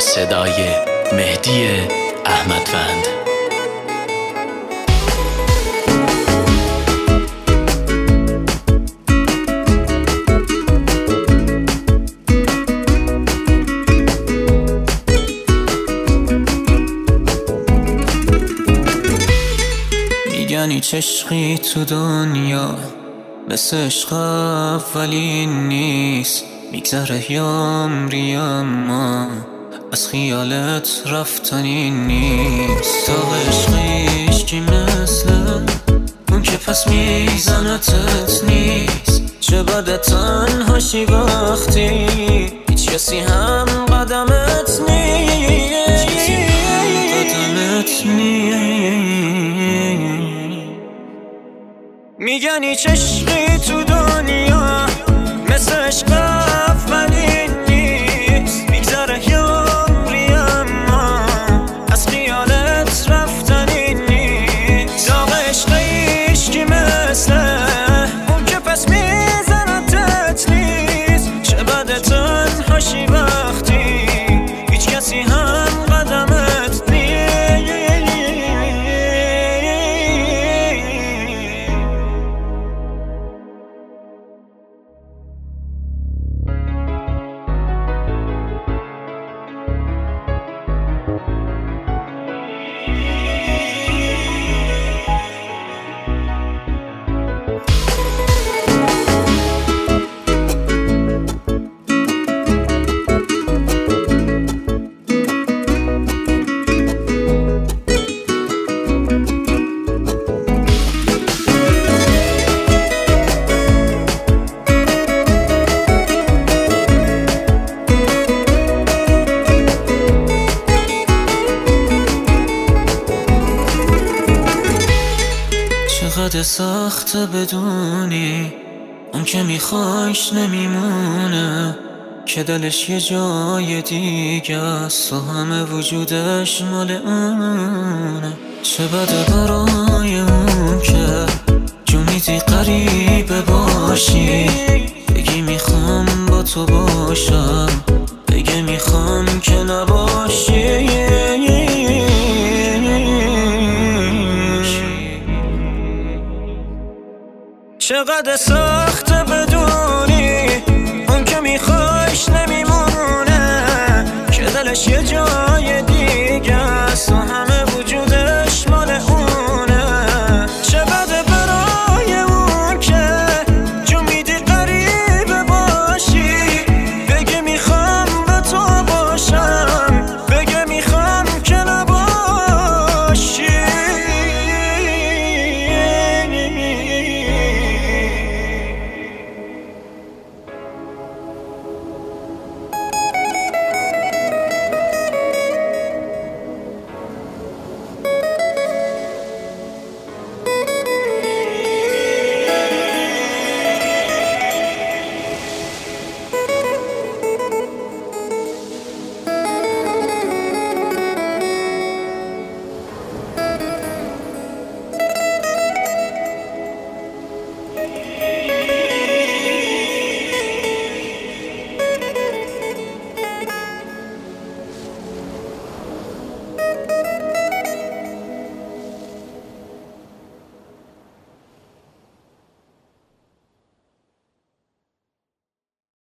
صدای مهدی احمدوند. میگن هیچ عشقی تو دنیا مثل عشق اولین نیست، میگذره یه عمری اما از خیالت رفتنی نیست. تا عشقیش کی مثل اون که پس میزنتت نیست. چه بده تنهاشی وقتی هیچ کسی هم قدمت نیست. میگن هیچ عشقی تو دنیا مثل عشق اولین نیست، میگذره یه عمری اما از خیالت رفتنی نیست. داغ عشقیش کی مثل اون که پس میزنتت نیست. چه بده تنهاشی وقتی هیچ کسی هم قدمت نیست. چقدر سخته بدونی اون که میخوایش نمیمونه، که دلش یه جای دیگه است و همه وجودش مال اونه. چه بده برای اون که جو میدی غریبه باشی، بگی میخوام با تو باشم، بگی میخوام که نباشی. چقدر سخته بدونی اون که میخوایش نمیمونه، که دلش یه جای دیگه است و همه